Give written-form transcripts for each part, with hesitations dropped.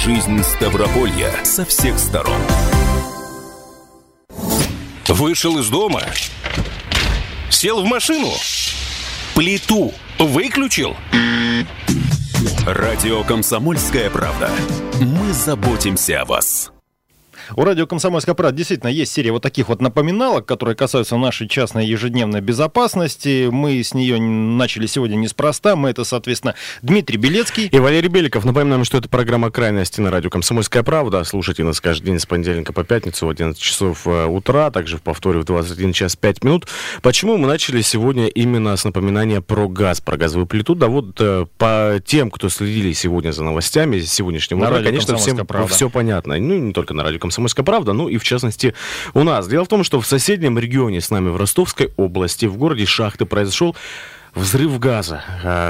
жизнь Ставрополья со всех сторон. Вышел из дома, сел в машину, плиту выключил. Радио «Комсомольская правда». Мы заботимся о вас. У радио «Комсомольская правда» действительно есть серия вот таких вот напоминалок, которые касаются нашей частной ежедневной безопасности. Мы с нее начали сегодня неспроста. Мы это, соответственно, Дмитрий Белецкий и Валерий Беликов. Напоминаем, что это программа «Крайности» на радио «Комсомольская правда». Слушайте нас каждый день с понедельника по пятницу в 11 часов утра, также в повторе в 21 час 5 минут. Почему мы начали сегодня именно с напоминания про газ, про газовую плиту? Да вот по тем, кто следили сегодня за новостями сегодняшнего утра, конечно, всем все понятно. Ну, не только на радио «Комсомольская правда», ну и в частности у нас. Дело в том, что в соседнем регионе с нами, в Ростовской области, в городе Шахты, произошел взрыв газа.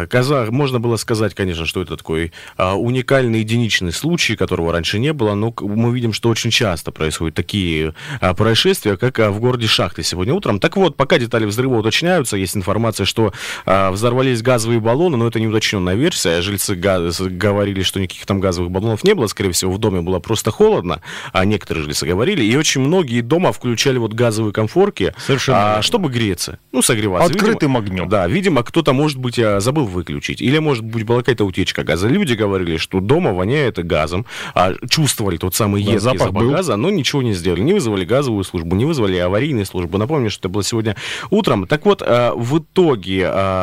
Можно было сказать, конечно, что это такой уникальный, единичный случай, которого раньше не было, но мы видим, что очень часто происходят такие происшествия, как в городе Шахты сегодня утром. Так вот, пока детали взрыва уточняются, есть информация, что взорвались газовые баллоны, но это не уточненная версия. Жильцы говорили, что никаких там газовых баллонов не было, скорее всего, в доме было просто холодно, а некоторые жильцы говорили, и очень многие дома включали вот газовые конфорки, чтобы греться, ну, согреваться. Открытым огнем. Да, видимо, кто-то, может быть, забыл выключить. Или, может быть, была какая-то утечка газа. Люди говорили, что дома воняет газом. Чувствовали тот самый едкий запах газа, но ничего не сделали. Не вызвали газовую службу, не вызвали аварийную службу. Напомню, что это было сегодня утром. Так вот, в итоге...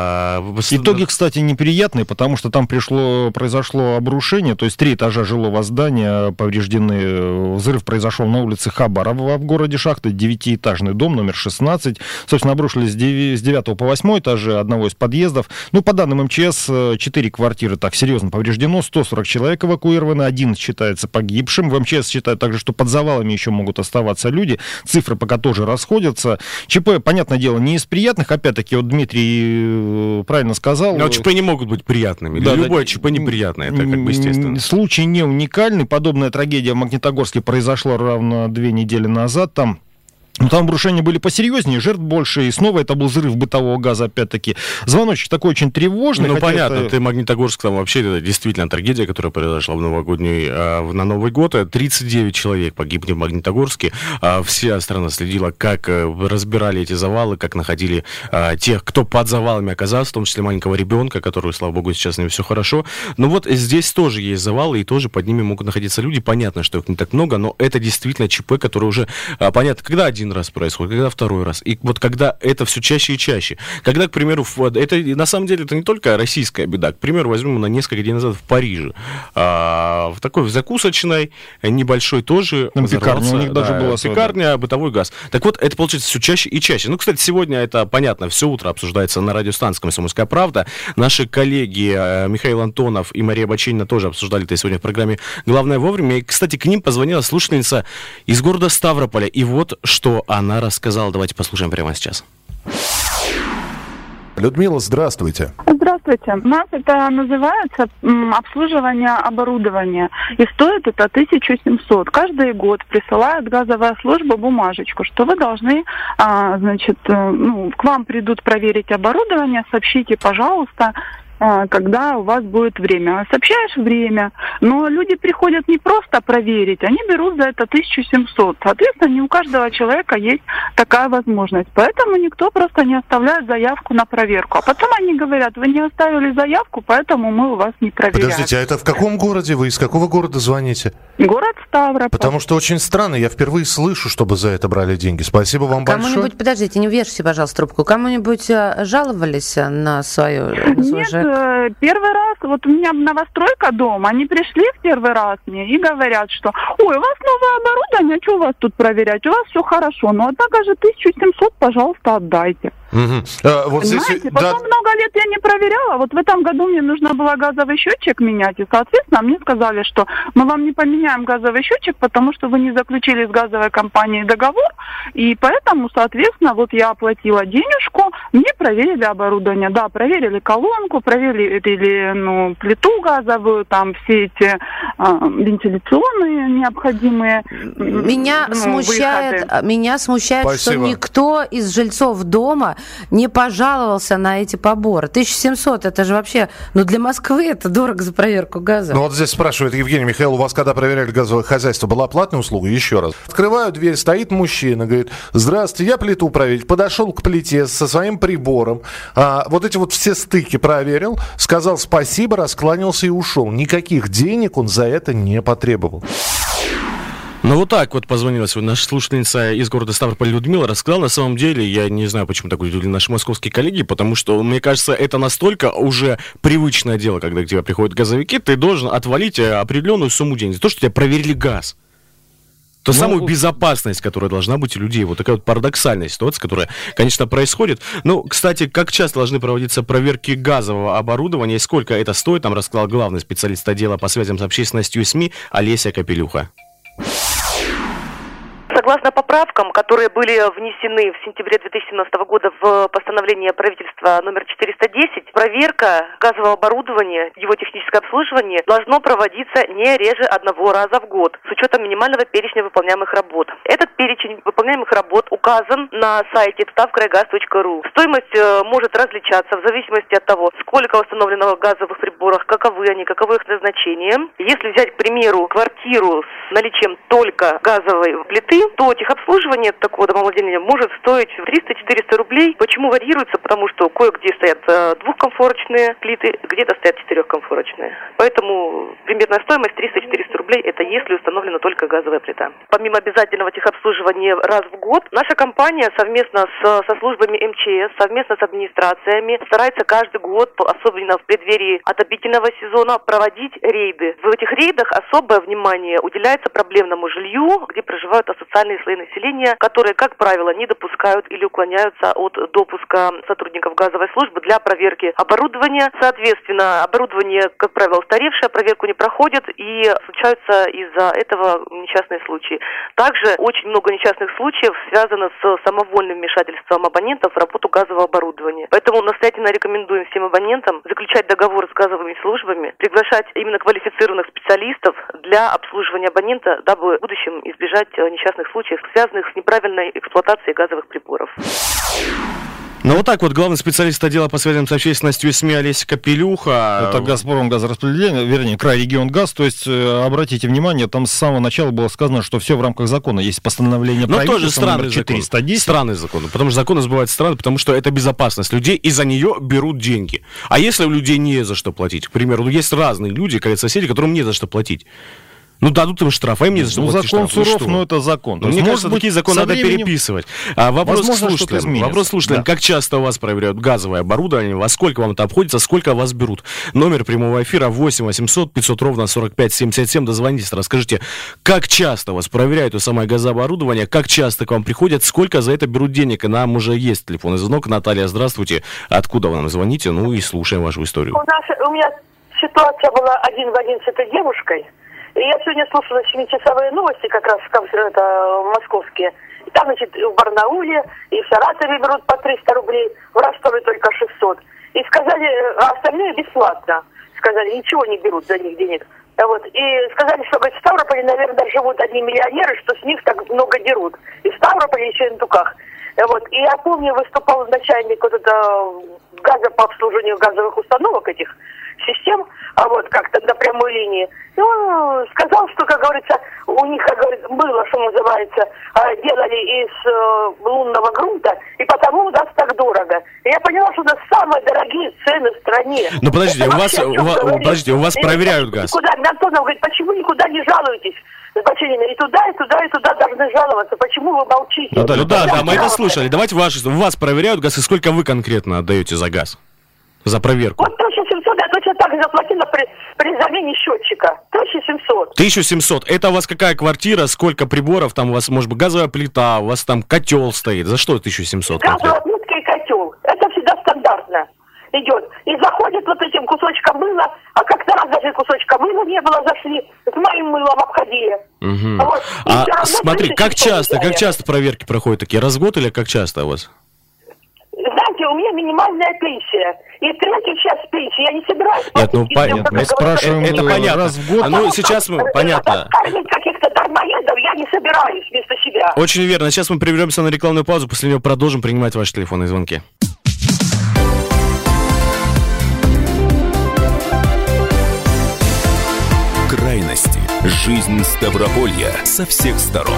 Итоги, кстати, неприятные, потому что там произошло обрушение. То есть 3 этажа жилого здания повреждены. Взрыв произошел на улице Хабарова в городе Шахты. 9-этажный дом, номер 16. Собственно, обрушились с 9 по 8 этажи одного из подъездов. Ну, по данным МЧС, 4 квартиры так серьезно повреждено, 140 человек эвакуированы, 1 считается погибшим. В МЧС считают также, что под завалами еще могут оставаться люди. Цифры пока тоже расходятся. ЧП, понятное дело, не из приятных. Опять-таки, вот Дмитрий правильно сказал. Но ЧП не могут быть приятными. Да, любое ЧП неприятное, это как бы естественно. Случай не уникальный. Подобная трагедия в Магнитогорске произошла ровно 2 недели назад. Там обрушения были посерьезнее, жертв больше, и снова это был взрыв бытового газа, опять-таки. Звоночек такой очень тревожный. Ну, понятно, это Магнитогорск, там вообще это действительно трагедия, которая произошла на Новый год. 39 человек погибли в Магнитогорске. Вся страна следила, как разбирали эти завалы, как находили тех, кто под завалами оказался, в том числе маленького ребенка, который, слава богу, сейчас с ним все хорошо. Но вот здесь тоже есть завалы, и тоже под ними могут находиться люди. Понятно, что их не так много, но это действительно ЧП, который уже, понятно, когда один раз происходит, когда второй раз. И вот когда это все чаще и чаще. Когда, к примеру, это на самом деле это не только российская беда. К примеру, возьмем на несколько дней назад в Париже. В такой закусочной, небольшой тоже. Пекарня у них даже была. Пекарня, бытовой газ. Так вот, это получается все чаще и чаще. Ну, кстати, сегодня это, понятно, все утро обсуждается на радиостанции «Комсомольская правда». Наши коллеги Михаил Антонов и Мария Баченина тоже обсуждали это сегодня в программе «Главное вовремя». И, кстати, к ним позвонила слушательница из города Ставрополя. И вот что она рассказала. Давайте послушаем прямо сейчас. Людмила, здравствуйте. Здравствуйте. У нас это называется обслуживание оборудования. И стоит это 1700. Каждый год присылает газовая служба бумажечку, что вы должны, к вам придут проверить оборудование, сообщите, пожалуйста, когда у вас будет время. Сообщаешь время, но люди приходят не просто проверить, они берут за это 1700. Соответственно, не у каждого человека есть такая возможность. Поэтому никто просто не оставляет заявку на проверку. А потом они говорят, вы не оставили заявку, поэтому мы у вас не проверяем. Подождите, а это в каком городе вы? Из какого города звоните? Город Ставрополь. Потому что очень странно, я впервые слышу, чтобы за это брали деньги. Спасибо вам большое. Кому-нибудь, подождите, не вешайте, пожалуйста, трубку. Кому-нибудь жаловались на свой ЖЭК? Первый раз, вот у меня новостройка дома, они пришли в первый раз мне и говорят, что ой, у вас новое оборудование, что у вас тут проверять, у вас все хорошо, но однако же 1700, пожалуйста, отдайте. Вот здесь, потом много лет я не проверяла, вот в этом году мне нужно было газовый счетчик менять, и, соответственно, мне сказали, что мы вам не поменяем газовый счетчик, потому что вы не заключили с газовой компанией договор, и поэтому, соответственно, вот я оплатила денежку, мне проверили оборудование, да, проверили колонку, проверили плиту газовую, там все эти вентиляционные необходимые Меня смущает, Спасибо. что никто из жильцов дома не пожаловался на эти поборы. 1700, это же вообще, для Москвы это дорого за проверку газа. Ну вот здесь спрашивает Евгений: Михаил, у вас когда проверяли газовое хозяйство, была платная услуга? Еще раз. Открываю дверь, стоит мужчина, говорит: здравствуйте, я плиту проверить. Подошел к плите со своим прибором, вот эти вот все стыки проверил, сказал спасибо, раскланялся и ушел. Никаких денег он за это не потребовал. Ну вот так вот позвонила сегодня наша слушательница из города Ставрополь Людмила, рассказала. На самом деле, я не знаю, почему так удивили наши московские коллеги, потому что, мне кажется, это настолько уже привычное дело, когда к тебе приходят газовики, ты должен отвалить определенную сумму денег за то, что тебя проверили газ. То самую безопасность, которая должна быть у людей. Вот такая вот парадоксальная ситуация, которая, конечно, происходит. Ну, кстати, как часто должны проводиться проверки газового оборудования и сколько это стоит, нам рассказал главный специалист отдела по связям с общественностью и СМИ Олеся Капелюха. Согласно поправкам, которые были внесены в сентябре 2017 года в постановление правительства номер 410, проверка газового оборудования, его техническое обслуживание должно проводиться не реже одного раза в год с учетом минимального перечня выполняемых работ. Этот перечень выполняемых работ указан на сайте stavkraygas.ru. Стоимость может различаться в зависимости от того, сколько установлено в газовых приборах, каковы они, каково их назначение. Если взять, к примеру, квартиру с наличием только газовой плиты, то техобслуживание такого домовладения может стоить 300-400 рублей. Почему варьируется? Потому что кое-где стоят двухкомфорочные плиты, где-то стоят четырехкомфорочные. Поэтому примерная стоимость 300-400 рублей – это если установлена только газовая плита. Помимо обязательного техобслуживания раз в год, наша компания совместно со службами МЧС, совместно с администрациями старается каждый год, особенно в преддверии отопительного сезона, проводить рейды. В этих рейдах особое внимание уделяется проблемному жилью, где проживают асоциальные слои населения, которые, как правило, не допускают или уклоняются от допуска сотрудников газовой службы для проверки оборудования. Соответственно, оборудование, как правило, устаревшее, проверку не проходит, и случаются из-за этого несчастные случаи. Также очень много несчастных случаев связано с самовольным вмешательством абонентов в работу газового оборудования. Поэтому настоятельно рекомендуем всем абонентам заключать договор с газовыми службами, приглашать именно квалифицированных специалистов для обслуживания абонента, дабы в будущем избежать несчастных случаев, связанных с неправильной эксплуатацией газовых приборов. Ну вот так вот, главный специалист отдела по связям с общественностью и СМИ Олеся Капелюха. Это «Газпром» газораспределение, вернее, «Крайрегионгаз». То есть, обратите внимание, там с самого начала было сказано, что все в рамках закона. Есть постановление правительства номер 410. Странный закон. Потому что законы сбывают страны, потому что это безопасность людей, и за нее берут деньги. А если у людей не за что платить? К примеру, есть разные люди, соседи, которым не за что платить. Дадут им штраф, а им не за что платить закон штраф. суров, но это закон. Мне кажется, такие законы надо переписывать. Вопрос слушателям. Как часто у вас проверяют газовое оборудование, во сколько вам это обходится, сколько вас берут? Номер прямого эфира 8 800 500 ровно 45 77. Дозвонитесь, расскажите, как часто вас проверяют это самое газооборудование, как часто к вам приходят, сколько за это берут денег. И нам уже есть телефонный звонок. Наталья, здравствуйте. Откуда вы нам звоните? И слушаем вашу историю. У меня ситуация была один в один с этой девушкой. И я сегодня слушала 7-часовые новости, как раз московские. И там, в Барнауле и в Саратове берут по 300 рублей, в Ростове только 600. И сказали, а остальные бесплатно. Сказали, ничего не берут за них денег. И сказали, что в Ставрополе, наверное, живут одни миллионеры, что с них так много дерут. И в Ставрополе, еще и на Туках. И я помню, выступал начальник газа по обслуживанию газовых установок этих систем, как-то на прямой линии. И он сказал, что, как говорится, у них, было, что называется, делали из лунного грунта, и потому у нас так дорого. И я поняла, что у нас самые дорогие цены в стране. Подождите, у вас проверяют газ. Антонов говорит, почему никуда не жалуетесь? И туда должны жаловаться. Почему вы молчите? Да, мы это слышали. Давайте вас проверяют газ, и сколько вы конкретно отдаете за газ? За проверку? 1700 я точно так же заплатила при замене счетчика. 1700. 1700. Это у вас какая квартира, сколько приборов? Там у вас, может быть, газовая плита, у вас там котел стоит. За что 1700? Газовая плитка и котел. Это всегда стандартно идет. И заходит этим кусочком мыла, а как-то раз даже кусочка мыла не было, зашли, с моим мылом обходили. Угу. Смотри, как часто проверки проходят такие? Раз в год или как часто у вас? Знаете, у меня минимальная пенсия. И третью часть пенсии я не собираюсь. Нет, ну понятно. Мы спрашиваем это понятно. раз в год. Ну, сейчас мы... Понятно. Кормить каких-то дармоедов я не собираюсь вместо себя. Очень верно. Сейчас мы прервемся на рекламную паузу, после нее продолжим принимать ваши телефонные звонки. Крайности. Жизнь Ставрополья со всех сторон.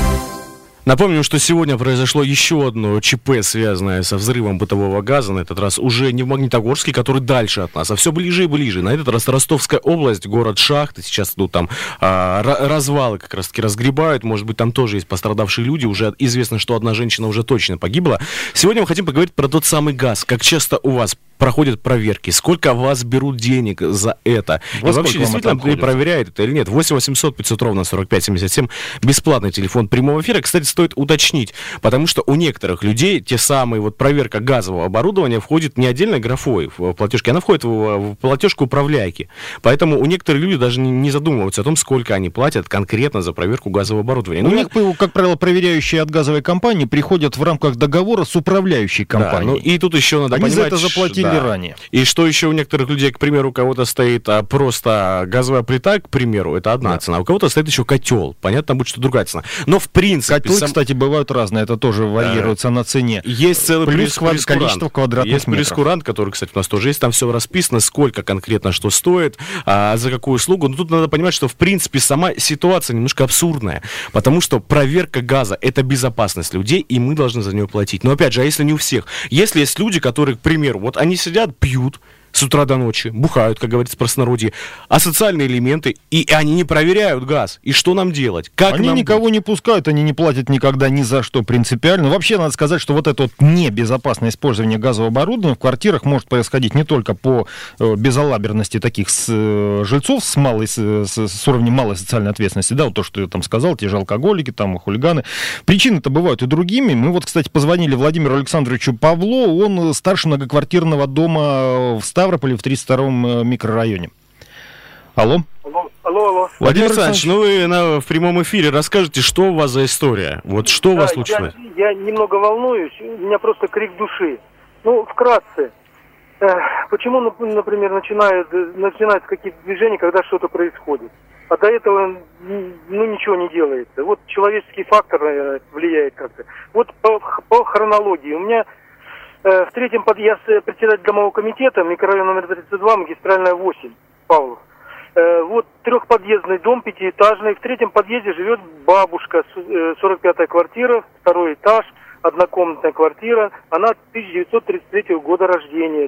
Напомним, что сегодня произошло еще одно ЧП, связанное со взрывом бытового газа. На этот раз уже не в Магнитогорске, который дальше от нас, а все ближе и ближе. На этот раз Ростовская область, город Шахты. Сейчас идут там развалы как раз-таки разгребают. Может быть, там тоже есть пострадавшие люди. Уже известно, что одна женщина уже точно погибла. Сегодня мы хотим поговорить про тот самый газ. Как часто у вас проходят проверки, сколько вас берут денег за это. И вообще, действительно, проверяет это или нет. 8 800 500 ровно 45 77. Бесплатный телефон прямого эфира. Кстати, стоит уточнить, потому что у некоторых людей те самые вот проверка газового оборудования входит не отдельно графой в платежке, она входит в платежку управляйки. Поэтому у некоторых людей даже не задумываются о том, сколько они платят конкретно за проверку газового оборудования. У них, как правило, проверяющие от газовой компании приходят в рамках договора с управляющей компанией. Да, ну и тут еще надо понимать... Они за это заплатили ранее. И что еще у некоторых людей, к примеру, у кого-то стоит просто газовая плита, к примеру, это одна цена, а у кого-то стоит еще котел. Понятно будет, что другая цена. Но в принципе... Котлы, кстати, бывают разные, это тоже вариируется на цене. Есть целый количество квадратных метров. Есть прескурант, который, кстати, у нас тоже есть, там все расписано, сколько конкретно что стоит, за какую услугу. Но тут надо понимать, что, в принципе, сама ситуация немножко абсурдная, потому что проверка газа — это безопасность людей, и мы должны за нее платить. Но, опять же, а если не у всех? Если есть люди, которые, к примеру, вот они сидят, пьют с утра до ночи, бухают, как говорится в простонародье, асоциальные элементы, и они не проверяют газ. И что нам делать? Как они никого не пускают, они не платят никогда ни за что принципиально. Вообще, надо сказать, что вот это вот небезопасное использование газового оборудования в квартирах может происходить не только по безалаберности таких жильцов с уровнем малой социальной ответственности, да, вот то, что я там сказал, те же алкоголики, там, хулиганы. Причины-то бывают и другими. Мы вот, кстати, позвонили Владимиру Александровичу Павло, он старше многоквартирного дома в Ставрополе, в 32-м микрорайоне. Алло. Алло. Владимир Александрович, ну вы в прямом эфире расскажете, что у вас за история? Вот что у вас случилось? Я немного волнуюсь, у меня просто крик души. Ну, вкратце. Почему, например, начинаются какие-то движения, когда что-то происходит? А до этого, ничего не делается. Вот человеческий фактор, наверное, влияет как-то. Вот по хронологии. У меня в третьем подъезде я председатель домового комитета, микрорайон номер 32, магистральная 8, Павлов. Вот трехподъездный дом, пятиэтажный. В третьем подъезде живет бабушка, 45-я квартира, второй этаж, однокомнатная квартира. Она 1933 года рождения.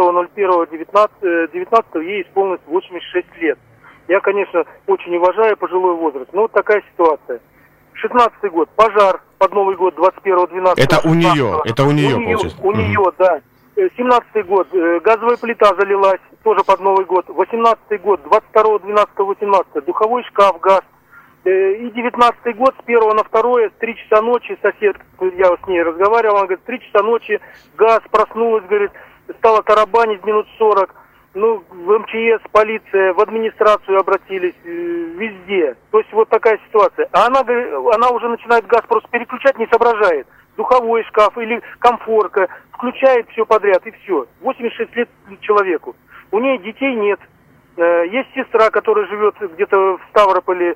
10.01.19 ей исполнилось 86 лет. Я, конечно, очень уважаю пожилой возраст, но вот такая ситуация. 16-й год, пожар под Новый год, 21.12. Это у нее, получается. У нее, да. 17-й год, газовая плита залилась, тоже под Новый год. 18-й год, 22.12.18, духовой шкаф, газ. И 19-й год, с 1 на 2, 3 часа ночи, сосед, я с ней разговаривал, она говорит, 3 часа ночи, газ, проснулась, говорит, стала тарабанить минут 40. Ну, в МЧС, полиция, в администрацию обратились, везде. То есть вот такая ситуация. А она уже начинает газ просто переключать, не соображает. Духовой шкаф или комфорка, включает все подряд и все. 86 лет человеку. У нее детей нет. Есть сестра, которая живет где-то в Ставрополе,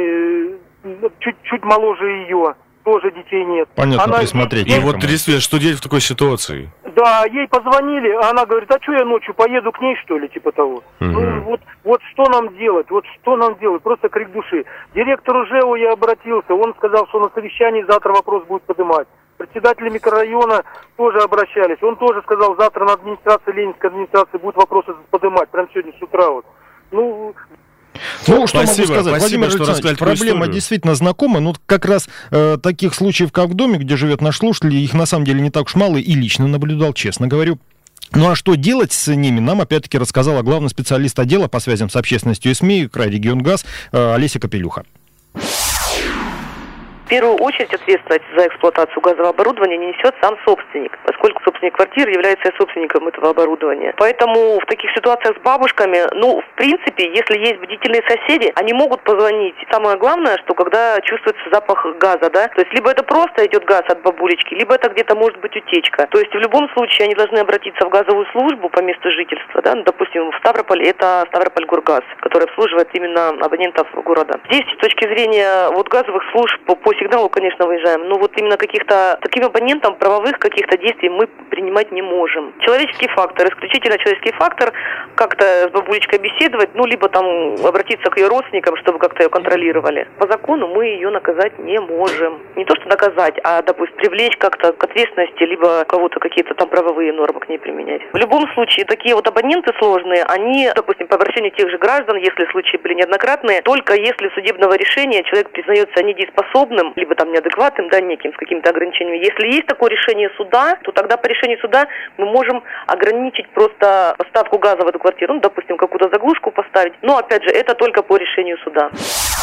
чуть моложе ее. Тоже детей нет. Понятно, присмотреть. И вот действительно, что делать в такой ситуации? Да, ей позвонили, а она говорит, а что я ночью поеду к ней, что ли, типа того. Ну, вот что нам делать, просто крик души. Директору ЖЭО я обратился, он сказал, что на совещании завтра вопрос будет поднимать. Председатели микрорайона тоже обращались, он тоже сказал, завтра на администрации, Ленинской администрации будут вопросы поднимать, прямо сегодня с утра вот. Ну, что могу сказать, Владимир Александрович, проблема действительно знакома, но как раз таких случаев, как в доме, где живет наш слушатель, их на самом деле не так уж мало, и лично наблюдал, честно говорю. Ну а что делать с ними, нам опять-таки рассказала главный специалист отдела по связям с общественностью и СМИ Крайрегионгаз Олеся Капелюха. первую очередь ответственность за эксплуатацию газового оборудования несет сам собственник, поскольку собственник квартиры является собственником этого оборудования. Поэтому в таких ситуациях с бабушками, в принципе, если есть бдительные соседи, они могут позвонить. Самое главное, что когда чувствуется запах газа, да, то есть либо это просто идет газ от бабулечки, либо это где-то может быть утечка. То есть в любом случае они должны обратиться в газовую службу по месту жительства, да, допустим, в Ставрополе это Ставропольгоргаз, который обслуживает именно абонентов города. Здесь с точки зрения газовых служб по сигналу, конечно, выезжаем, но именно каких-то таким абонентам правовых каких-то действий мы принимать не можем. Человеческий фактор, исключительно человеческий фактор, как-то с бабулечкой беседовать, либо там обратиться к ее родственникам, чтобы как-то ее контролировали. По закону мы ее наказать не можем. Не то, что наказать, а, допустим, привлечь как-то к ответственности, либо кого-то какие-то там правовые нормы к ней применять. В любом случае, такие абоненты сложные, они, допустим, по обращению тех же граждан, если случаи были неоднократные, только если судебного решения человек признается недееспособным, либо там неадекватным, да, неким, с какими-то ограничениями. Если есть такое решение суда, то тогда по решению суда мы можем ограничить просто поставку газа в эту квартиру, допустим, какую-то заглушку поставить. Но, опять же, это только по решению суда.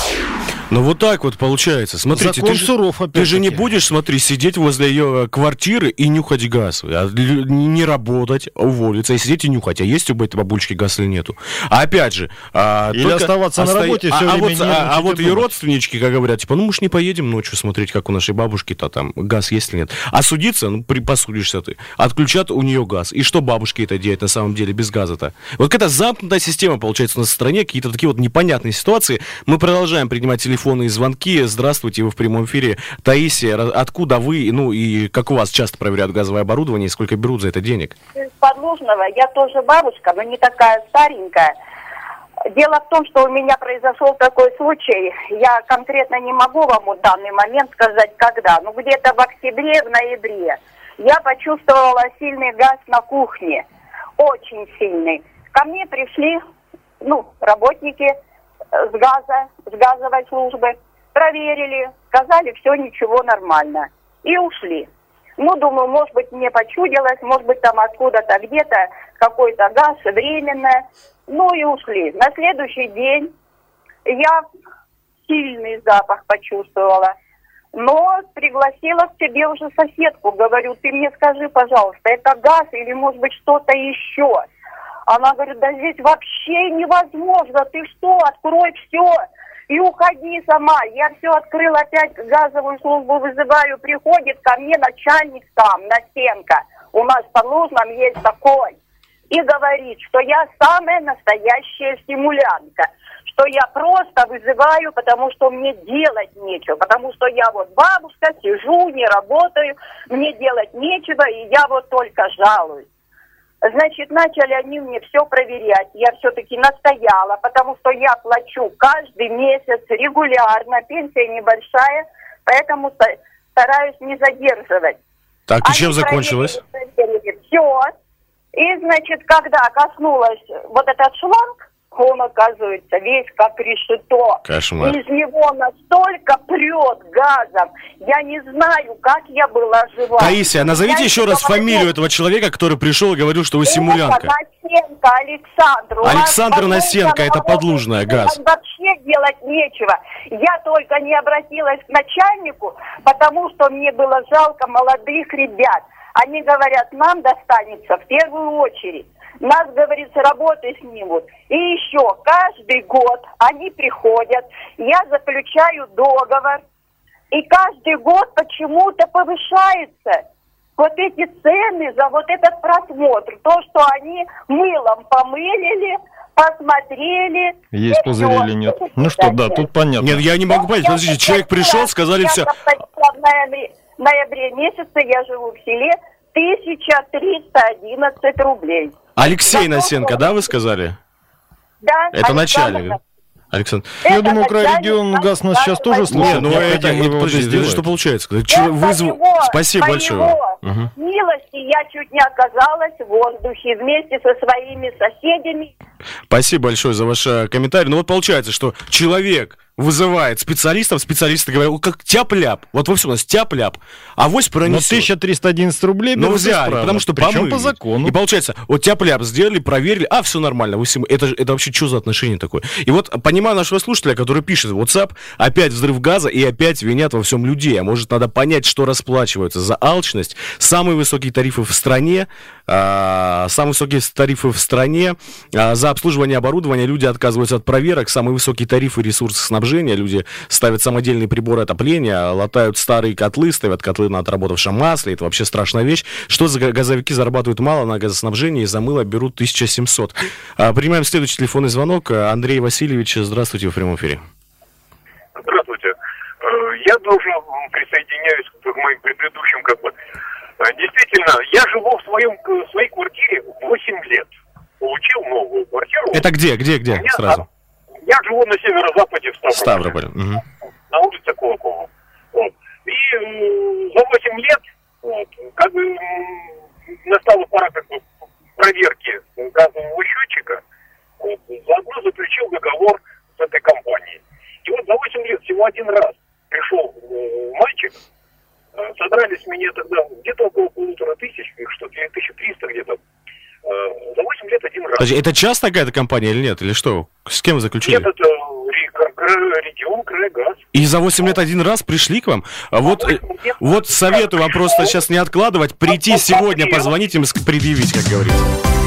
Вот так вот получается. Смотрите, ты же не будешь, сидеть возле ее квартиры и нюхать газ. Не работать, уволиться и сидеть и нюхать. А есть у этой бабулечки газ или нету? А опять же... Или оставаться на работе все время. А вот ее родственнички, как говорят, мы ж не поедем ночью смотреть, как у нашей бабушки-то там газ есть или нет. А судиться, посудишься ты. Отключат у нее газ. И что бабушке это делать на самом деле без газа-то? Вот какая-то замкнутая система получается у нас в стране, какие-то такие непонятные ситуации. Мы продолжаем принимать телефонные звонки. Здравствуйте, вы в прямом эфире. Таисия, откуда вы, и как у вас часто проверяют газовое оборудование, и сколько берут за это денег? Из Подлужного. Я тоже бабушка, но не такая старенькая. Дело в том, что у меня произошел такой случай. Я конкретно не могу вам в данный момент сказать, когда. Где-то в октябре, в ноябре. Я почувствовала сильный газ на кухне. Очень сильный. Ко мне пришли, работники с газовой службы. Проверили, сказали, все, ничего, нормально. И ушли. Думаю, может быть, мне почудилось, может быть, там откуда-то где-то какой-то газ временно. И ушли. На следующий день я сильный запах почувствовала. Но пригласила к себе уже соседку. Говорю, ты мне скажи, пожалуйста, это газ или, может быть, что-то еще? Она говорит, да здесь вообще невозможно. Ты что, открой все и уходи сама. Я все открыла, опять газовую службу вызываю. Приходит ко мне начальник там, Насенко. У нас в Подлужном есть такой. И говорит, что я самая настоящая стимулянка. Что я просто вызываю, потому что мне делать нечего. Потому что я бабушка, сижу, не работаю, мне делать нечего, и я только жалуюсь. Значит, начали они мне все проверять. Я все-таки настояла, потому что я плачу каждый месяц регулярно, пенсия небольшая, поэтому стараюсь не задерживать. Так, и чем закончилось? Все. И, значит, когда коснулась этот шланг, он, оказывается, весь как решето. Кошмар. Из него настолько прет газом. Я не знаю, как я была жива. Таисия, назовите еще раз фамилию этого человека, который пришел и говорил, что вы симулянка. Насенко Александр. Александр Насенко, это Подлужная, газ. Вообще делать нечего. Я только не обратилась к начальнику, потому что мне было жалко молодых ребят. Они говорят, нам достанется в первую очередь. Нас, говорится, работы снимут. И еще каждый год они приходят, я заключаю договор, и каждый год почему-то повышается эти цены за этот просмотр. То, что они мылом помылили, посмотрели. Есть пузырь или нет? Тут понятно. Нет, я не могу понять. Подождите, человек пришел, сказали все. В ноябре месяце я живу в селе, 1311 рублей. Алексей Насенко, да, вы сказали? Да. Это начальник. Александр. Я думаю, Крайрегион газ нас сейчас тоже слушает. Подожди, что получается? Спасибо большое. милости я чуть не оказалась в воздухе вместе со своими соседями. Спасибо большое за ваш комментарий. Ну вот получается, что человек вызывает специалистов, специалисты говорят, как тяп-ляп. Вот во всем у нас тяп-ляп. Авось пронесет. Но 1311 рублей но взяли, потому что помыли. По закону. И получается, вот тяп-ляп сделали, проверили, все нормально. Это вообще что за отношение такое? И вот понимаю нашего слушателя, который пишет в WhatsApp, опять взрыв газа и опять винят во всем людей. А может, надо понять, что расплачиваются за алчность. Самые высокие тарифы в стране, за обслуживание оборудования люди отказываются от проверок, самые высокие тарифы ресурсоснабжения, люди ставят самодельные приборы отопления, латают старые котлы, ставят котлы на отработавшем масле, это вообще страшная вещь. Что за газовики зарабатывают мало на газоснабжении, за мыло берут 1700. Принимаем следующий телефонный звонок. Андрей Васильевич, здравствуйте, в прямом эфире. Здравствуйте. Я должен присоединяюсь к моим предыдущим, действительно, я живу в своей квартире 8 лет. Получил новую квартиру. Это где сразу? Я живу на северо-западе в Ставрополе. На улице Колокова. Вот. И за 8 лет настала пора проверки газового счетчика. Заодно заключил договор с этой компанией. И вот за 8 лет всего один раз пришел мальчик, содрали с меня тогда где-то около 1500, что-то 1300 где-то. За 8 лет один раз. Подожди, это частная какая-то компания или нет? Или что? С кем вы заключили? Нет, это регион Крайгаз. И за 8 лет один раз пришли к вам? Вот советую вам просто сейчас не откладывать, прийти сегодня, позвонить им, предъявить, как говорится.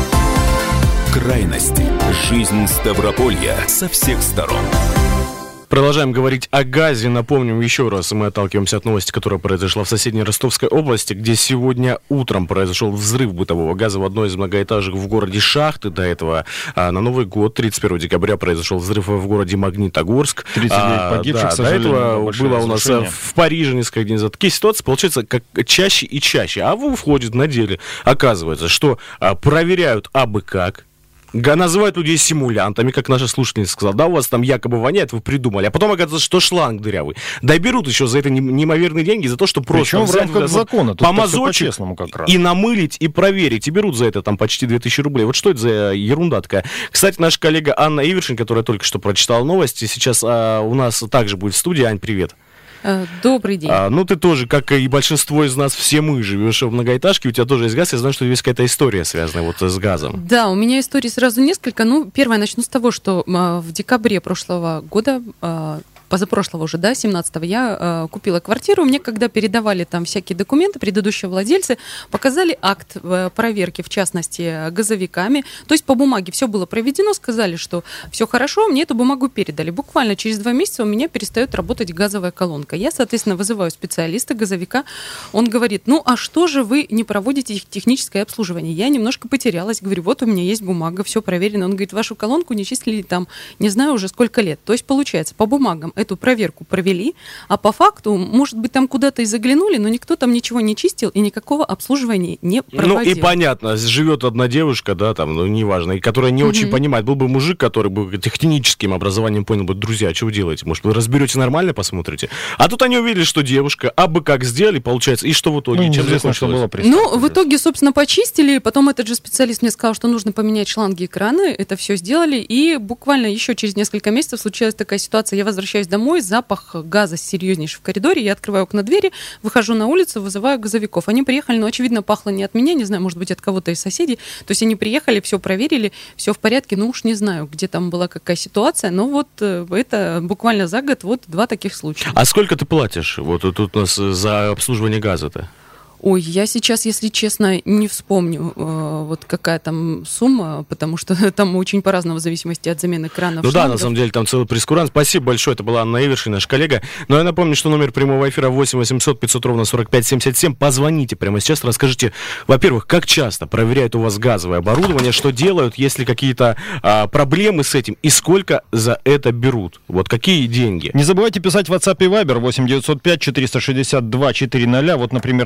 Крайности. Жизнь Ставрополья со всех сторон. Продолжаем говорить о газе. Напомним еще раз, мы отталкиваемся от новости, которая произошла в соседней Ростовской области, где сегодня утром произошел взрыв бытового газа в одной из многоэтажек в городе Шахты. До этого на Новый год, 31 декабря, произошел взрыв в городе Магнитогорск. 39 погибших, к сожалению. До этого было у нас в Париже несколько дней назад. Такие ситуации получаются как чаще и чаще. А выходит на деле, оказывается, что проверяют абы как. Называют людей симулянтами, как наша слушательница сказала. Да, у вас там якобы воняет, вы придумали. А потом оказывается, что шланг дырявый. Да берут еще за это неимоверные деньги, за то, что просто в рамках закона, помазочек и намылить, и проверить. И берут за это там почти 2000 рублей. Вот что это за ерунда такая? Кстати, наша коллега Анна Ивершин, которая только что прочитала новости, сейчас у нас также будет в студии. Ань, привет. Добрый день. Ты тоже, как и большинство из нас, все мы живешь в многоэтажке, у тебя тоже есть газ. Я знаю, что есть какая-то история, связанная вот с газом. Да, у меня историй сразу несколько. Первое, начну с того, что в декабре прошлого года, позапрошлого уже, 17-го, я купила квартиру. Мне, когда передавали там всякие документы, предыдущие владельцы показали акт проверки, в частности, газовиками. То есть по бумаге все было проведено, сказали, что все хорошо, мне эту бумагу передали. Буквально через 2 месяца у меня перестает работать газовая колонка. Я, соответственно, вызываю специалиста, газовика. Он говорит, а что же вы не проводите техническое обслуживание? Я немножко потерялась. Говорю, вот у меня есть бумага, все проверено. Он говорит, вашу колонку не числили там, не знаю уже сколько лет. То есть, получается, по бумагам эту проверку провели, а по факту, может быть, там куда-то и заглянули, но никто там ничего не чистил и никакого обслуживания не проводил. И понятно, живет одна девушка, да, там, неважно, и которая не очень понимает. Был бы мужик, который бы техническим образованием понял бы, друзья, что вы делаете? Может, вы разберете нормально, посмотрите? А тут они увидели, что девушка, абы как сделали, получается, и что в итоге? Чем закончилось? В итоге, собственно, почистили, потом этот же специалист мне сказал, что нужно поменять шланги и краны, это все сделали, и буквально еще через несколько месяцев случилась такая ситуация, я возвращаюсь домой, запах газа серьезнейший в коридоре, я открываю окна двери, выхожу на улицу, вызываю газовиков. Они приехали, но, очевидно, пахло не от меня, не знаю, может быть, от кого-то из соседей. То есть они приехали, все проверили, все в порядке, уж не знаю, где там была какая ситуация, но вот это буквально за год 2 таких случая. А сколько ты платишь вот тут у нас за обслуживание газа-то? Ой, я сейчас, если честно, не вспомню, вот какая там сумма, потому что там очень по-разному, в зависимости от замены кранов. Да, на самом деле там целый прескурант. Спасибо большое, это была Анна Ивершин, наш коллега. Но я напомню, что номер прямого эфира 8 800 500 ровно 45 77. Позвоните прямо сейчас, расскажите, во-первых, как часто проверяют у вас газовое оборудование, что делают, есть ли какие-то проблемы с этим, и сколько за это берут. Вот какие деньги. Не забывайте писать в WhatsApp и Viber 8 905 462 400. Вот, например, написал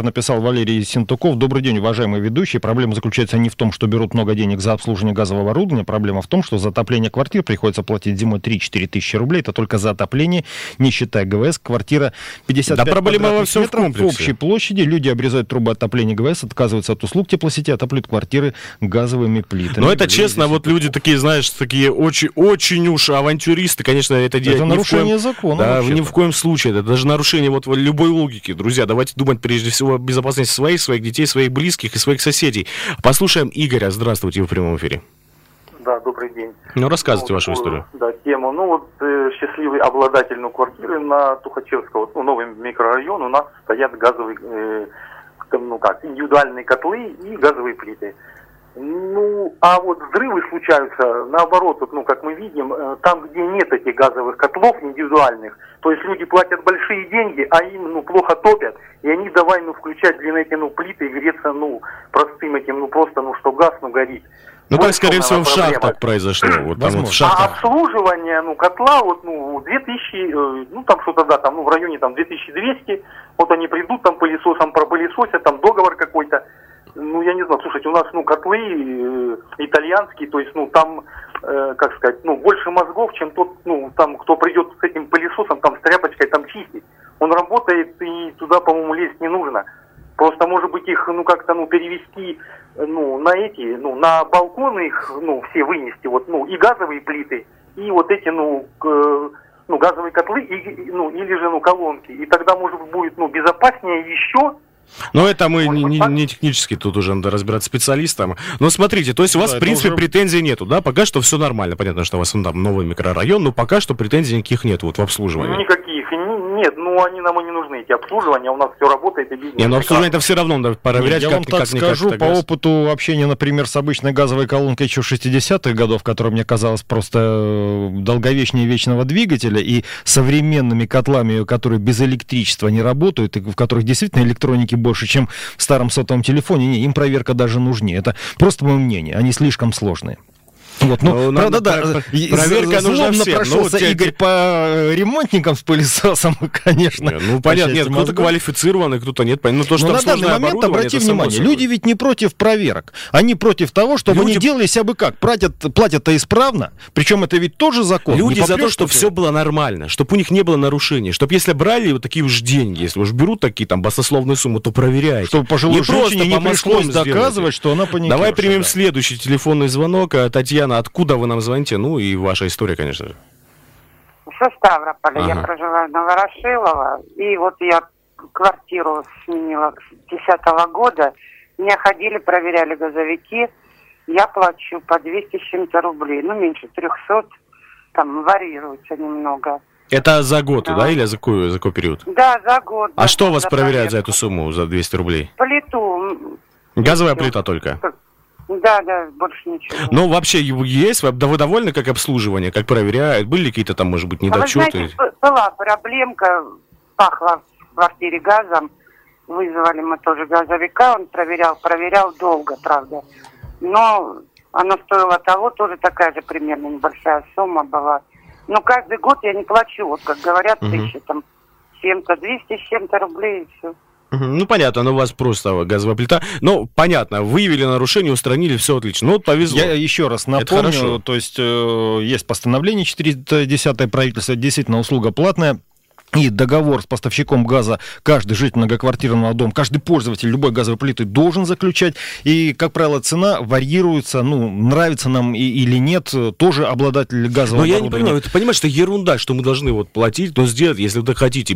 Валерий Синтуков. Добрый день, уважаемые ведущие. Проблема заключается не в том, что берут много денег за обслуживание газового оборудования. Проблема в том, что за отопление квартир приходится платить зимой 3-4 тысячи рублей. Это только за отопление, не считая ГВС. Квартира 55 квадратных метров в общей площади. Люди обрезают трубы отопления ГВС, отказываются от услуг теплосети, отапливают квартиры газовыми плитами. Но это честно, вот люди такие, знаешь, такие очень уж авантюристы, конечно, это делать это нарушение закона. Да, ни в коем случае. Это даже нарушение вот любой логики. Друзья, давайте думать прежде всего о безопасности своих детей, своих близких и своих соседей. Послушаем Игоря. Здравствуйте, вы в прямом эфире. Да, добрый день. Ну, рассказывайте вашу историю. Да, тему. Счастливый обладатель квартиры на Тухачевского, новый микрорайон, у нас стоят газовые, индивидуальные котлы и газовые плиты. А вот взрывы случаются, наоборот, как мы видим, там, где нет этих газовых котлов индивидуальных, то есть люди платят большие деньги, а им, плохо топят, и они давай, включать эти, плиты и греться, простым этим, просто, что газ, горит. Так, скорее всего, в шахтах произошло. Вот там вот в шахтах. А обслуживание, котла, 2000, там что-то, да, там, в районе, 2200, вот они придут, там, пылесосом пропылесосят, там, договор какой-то. Я не знаю, слушайте, у нас, котлы итальянские, то есть, там, больше мозгов, чем тот, там, кто придет с этим пылесосом, там, с тряпочкой, там, чистить. Он работает, и туда, по-моему, лезть не нужно. Просто, может быть, их, перевести, на балконы их, все вынести, и газовые плиты, и вот эти, газовые котлы, или же, колонки. И тогда, может быть, будет, безопаснее еще. Но это мы не технически, тут уже надо разбираться специалистам. Но смотрите, то есть у вас, в принципе, претензий нету, да? Пока что все нормально. Понятно, что у вас там новый микрорайон, но пока что претензий никаких нет в обслуживании. Никаких. Нет, они нам и не нужны, эти обслуживания. У нас все работает и бизнес. Обслуживание-то все равно надо проверять. Я вам так скажу, по опыту общения, например, с обычной газовой колонкой еще 60-х годов, которая мне казалась просто долговечнее вечного двигателя, и современными котлами, которые без электричества не работают, и в которых действительно электроники больше, чем в старом сотовом телефоне, им проверка даже нужнее. Это просто мое мнение, они слишком сложные. Правда, да, проверка нужна всем. Прошелся Игорь по ремонтникам с пылесосом, конечно. Понятно, нет, кто-то квалифицированный, кто-то нет. Но на данный момент, обрати внимание, люди ведь не против проверок. Они против того, чтобы они делали себя бы как. Платят-то исправно, причем это ведь тоже закон. Люди за то, чтобы все было нормально, чтобы у них не было нарушений, чтобы если брали вот такие уж деньги, если уж берут такие там баснословные суммы, то проверяйте. Чтобы пожилой женщине не пришлось доказывать, что она паникерша. Давай примем следующий телефонный звонок. Татьяна, откуда вы нам звоните? И ваша история, конечно же. Со Ставрополя. Я проживаю в Новорошилово. И вот я квартиру сменила с 2010 года. Меня ходили, проверяли газовики. Я плачу по 200 с чем-то рублей. Меньше 300. Там варьируется немного. Это за год, да? Или за какой период? Да, за год. А что вас проверяют за эту сумму, за 200 рублей? Плиту. Газовая плита только? Да, больше ничего. Вообще есть? Вы довольны как обслуживание, как проверяют? Были какие-то там, может быть, недочеты? Вы знаете, была проблемка, пахло в квартире газом. Вызвали мы тоже газовика, он проверял долго, правда. Но оно стоило того, тоже такая же примерно небольшая сумма была. Но каждый год я не плачу, как говорят, 1000 там, чем-то, 200 с чем-то рублей и все. Понятно, но у вас просто газовая плита. Понятно, выявили нарушение, устранили, все отлично. повезло. Я еще раз напомню, то есть есть постановление 410 правительства, действительно услуга платная. И договор с поставщиком газа каждый житель многоквартирного дома, каждый пользователь любой газовой плиты должен заключать. И, как правило, цена варьируется, нравится нам или нет, тоже обладатель газового оборудования. Но я не понимаю, ты понимаешь, что ерунда, что мы должны платить, но сделать, если вы хотите,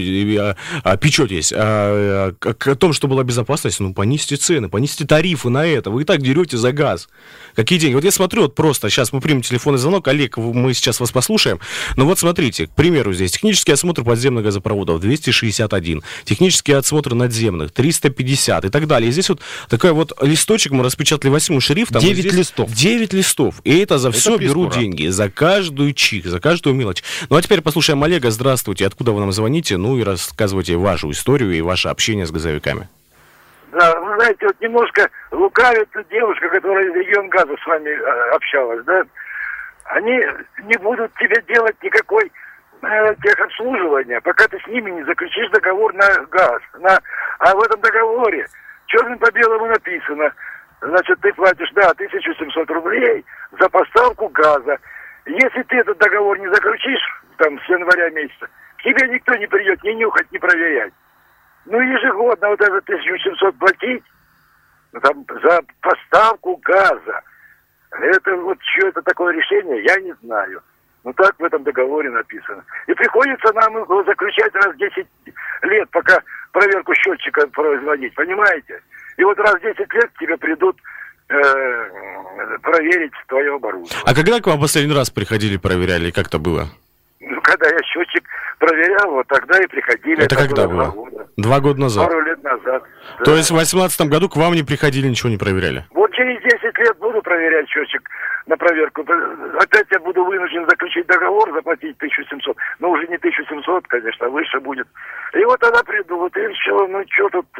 печетесь о том, что была безопасность, понизьте цены, понизьте тарифы на это. Вы и так дерете за газ. Какие деньги? Я смотрю, просто сейчас мы примем телефонный звонок. Олег, мы сейчас вас послушаем. Но смотрите, к примеру, здесь технический осмотр подземных газопроводов 261, технические осмотры надземных 350 и так далее. И здесь такой листочек мы распечатали 8 шрифтом. 9 листов. 9 листов. И это за все берут деньги. За каждую чих, за каждую мелочь. А теперь послушаем Олега. Здравствуйте. Откуда вы нам звоните? И рассказывайте вашу историю и ваше общение с газовиками. Да, вы знаете, немножко лукавит девушка, которая из Регионгаза с вами общалась, да? Они не будут тебе делать никакой техобслуживания, пока ты с ними не заключишь договор на газ. А в этом договоре черным по белому написано, значит, ты платишь, 1700 рублей за поставку газа. Если ты этот договор не заключишь, там, с января месяца, к тебе никто не придет ни нюхать, ни проверять. Ну, ежегодно вот это 1700 платить, там, за поставку газа. Это вот что это такое решение, я не знаю. Ну, так в этом договоре написано. И приходится нам его заключать раз в 10 лет, пока проверку счетчика производить, понимаете? И вот раз в 10 лет к тебе придут проверить твое оборудование. А когда к вам последний раз приходили, проверяли, как это было? Ну, когда я счетчик проверял, вот тогда и приходили. Это когда было? 2 года назад? Пару лет назад. То есть в 2018 году к вам не приходили, ничего не проверяли? Вот через 10 лет буду проверять счетчик на проверку. Опять я буду вынужден заключить договор, заплатить 1700. Но уже не 1700, конечно, а выше будет. И вот тогда приду, вот и все. Ну, что тут...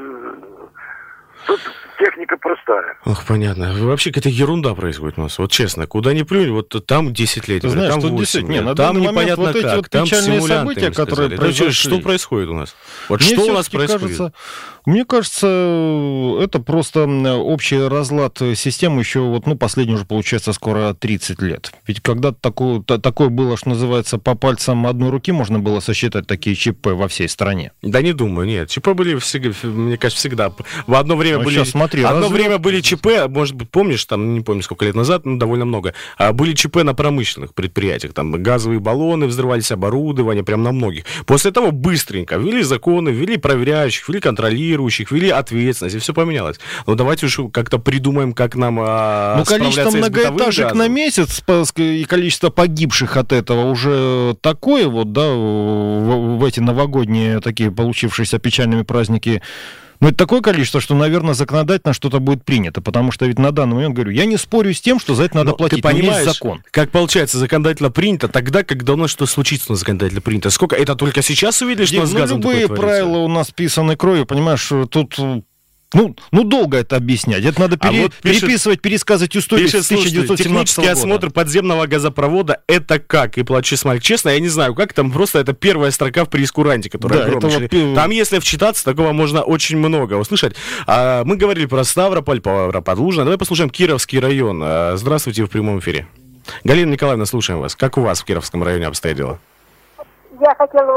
Тут техника простая. Ох, понятно. Вообще какая-то ерунда происходит у нас. Вот честно, куда ни плюнь, вот там 10 лет, ты знаешь, там 8 лет, там непонятно вот как, вот там печальные симулянты события, которые произошли. Что происходит у нас? Вот Мне что у нас происходит? Кажется, мне кажется, это просто общий разлад системы еще, вот, ну, последний уже, получается, скоро 30 лет. Ведь когда-то такое было, что называется, по пальцам одной руки можно было сосчитать такие ЧП во всей стране. Да не думаю, нет. ЧП были, всегда, мне кажется, всегда. В одно время были... Сейчас, смотри, одно время были ЧП, может быть, помнишь, там, не помню, сколько лет назад, ну, довольно много, были ЧП на промышленных предприятиях, там, газовые баллоны взрывались, оборудование, прям на многих. После того быстренько ввели законы, ввели проверяющих, ввели контролирующих, ввели ответственность, и все поменялось. Но давайте уж как-то придумаем, как нам количество многоэтажек на месяц и количество погибших от этого уже такое вот, да, в эти новогодние такие получившиеся печальными праздники. Но это такое количество, что, наверное, законодательно что-то будет принято, потому что ведь на данный момент, говорю, я не спорю с тем, что за это надо платить, ты понимаешь, есть закон. Как получается, законодательно принято тогда, когда у нас что случится, законодательно принято. Сколько? Это только сейчас увидели, что у нас с газом такое любые творится? правила у нас писаны кровью, понимаешь, тут... Ну, долго это объяснять. Это надо переписывать, пересказывать историю с 1917 года. Технический осмотр подземного газопровода — это как? И плачу смайлик. Честно, я не знаю, как там. Просто это первая строка в прейскуранте, которая огромная. Там, если вчитаться, такого можно очень много услышать. Мы говорили про Ставрополь, про Подлужное. Давай послушаем Кировский район. Здравствуйте, в прямом эфире. Галина Николаевна, слушаем вас. Как у вас в Кировском районе обстоят дела? Я хотела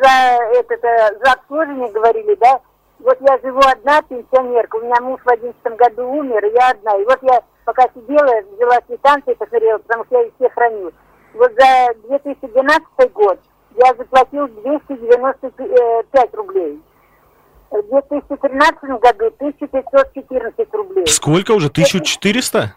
за обслуживание говорили, да? Вот я живу одна, пенсионерка, у меня муж в 2011 году умер, и я одна. И вот я пока сидела, взяла квитанции, посмотрела, потому что я их все храню. Вот за 2012 год я заплатил 295 рублей. В 2013 году 1514 рублей. Сколько уже? 1400?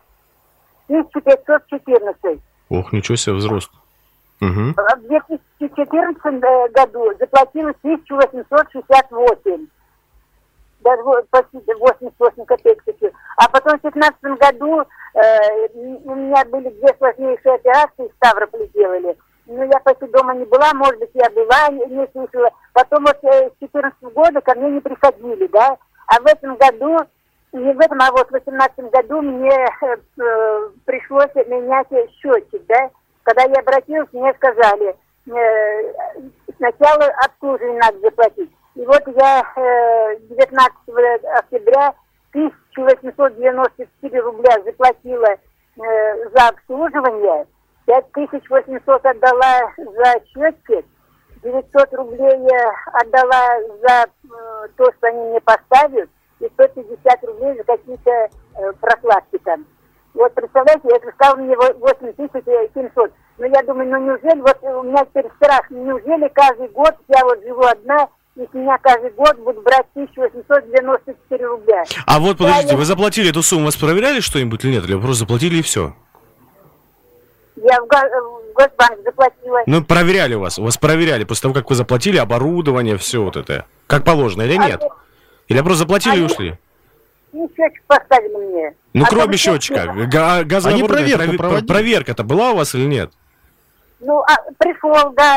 1514. Ох, ничего себе, взрослый. Угу. В 2014 году заплатила 1868. Даже почти 88 копеек. А потом в 2015 году у меня были 2 сложнейшие операции в Ставрополе делали. Ну, я почти дома не была, может быть, я была, не слышала. Потом вот с 2014 года ко мне не приходили, да. А в этом году, не в этом, а вот в 2018 году мне пришлось менять счетчик, да. Когда я обратилась, мне сказали, сначала обслуживание надо заплатить. И вот я 19 октября 1894 рубля заплатила за обслуживание, 5800 отдала за счетчик, 900 рублей отдала за то, что они мне поставят, и 150 рублей за какие-то прокладки там. Вот представляете, это стало мне 8700. Но я думаю, ну неужели, вот у меня теперь страх, неужели каждый год, я вот живу одна, и с меня каждый год будут брать 1894 рубля. А вот, подождите, вы заплатили эту сумму, вас проверяли что-нибудь или нет? Или вы просто заплатили и все? Я в Госбанк заплатила. Ну, проверяли вас проверяли после того, как вы заплатили оборудование, все вот это. Как положено или нет? Или просто заплатили и ушли? Ну, счетчик поставили мне. Ну, кроме счетчика. Газовое оборудование, проверка-то была у вас или нет? Ну, пришел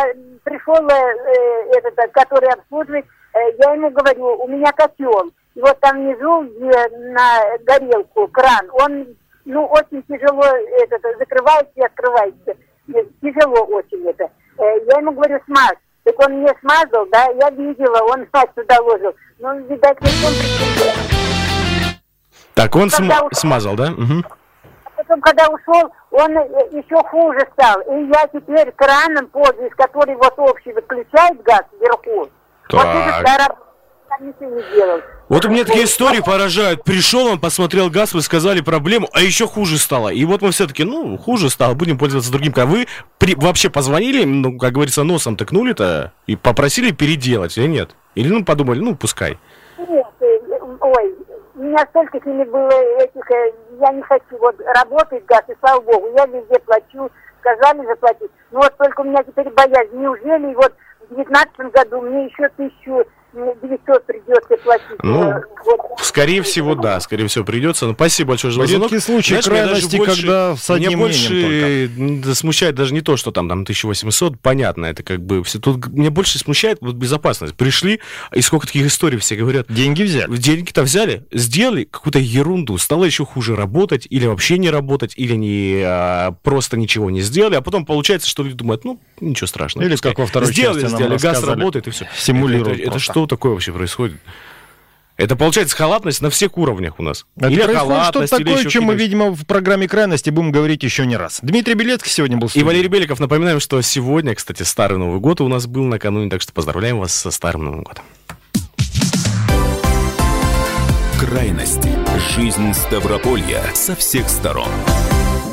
этот, который обслуживает, я ему говорю, у меня котел. И вот там внизу, где на горелку, кран, он, ну, очень тяжело закрывается и открывается. Тяжело очень это. Я ему говорю, смажь. Так он мне смазал, да, я видела, он мазь туда ложил. Ну, видать, не в том причине. Так, он смазал, да? Угу. Потом, когда ушел, он еще хуже стал. И я теперь краном пользуюсь, который вот общий выключает газ вверху. Так. Вот это там ничего не делал. Вот у меня такие истории поражают. Пришел он, посмотрел газ, вы сказали проблему, а еще хуже стало. И вот мы все-таки, хуже стало, будем пользоваться другим. А вы вообще позвонили, как говорится, носом тыкнули-то и попросили переделать или нет? Или, подумали, пускай. Нет, ой, у меня столько с ними было этих, я не хочу, вот работает газ, и слава богу, я везде плачу, сказали заплатить. Но вот только у меня теперь боязнь, неужели вот в 2019 году мне еще 1900 придется платить? Скорее всего, да, скорее всего придется. Но спасибо большое за звонок. Редкий случай крайности, когда с одним мнением только. Смущает даже не то, что там 1800, понятно, это как бы все. Тут меня больше смущает безопасность. Пришли, и сколько таких историй все говорят. Деньги взяли. Деньги-то взяли, сделали какую-то ерунду, стало еще хуже работать, или вообще не работать, или просто ничего не сделали, а потом получается, что люди думают, ничего страшного. Или как во второй сделали, части нам газ работает, и все. Симулируют. Это что такое вообще происходит? Это получается халатность на всех уровнях у нас. Это или халатность, что-то такое, чем мы, видимо, в программе «Крайности» будем говорить еще не раз. Дмитрий Белецкий сегодня был в студии. И Валерий Беликов. Напоминаем, что сегодня, кстати, Старый Новый год у нас был накануне, так что поздравляем вас со Старым Новым годом. Крайности. Жизнь Ставрополья со всех сторон.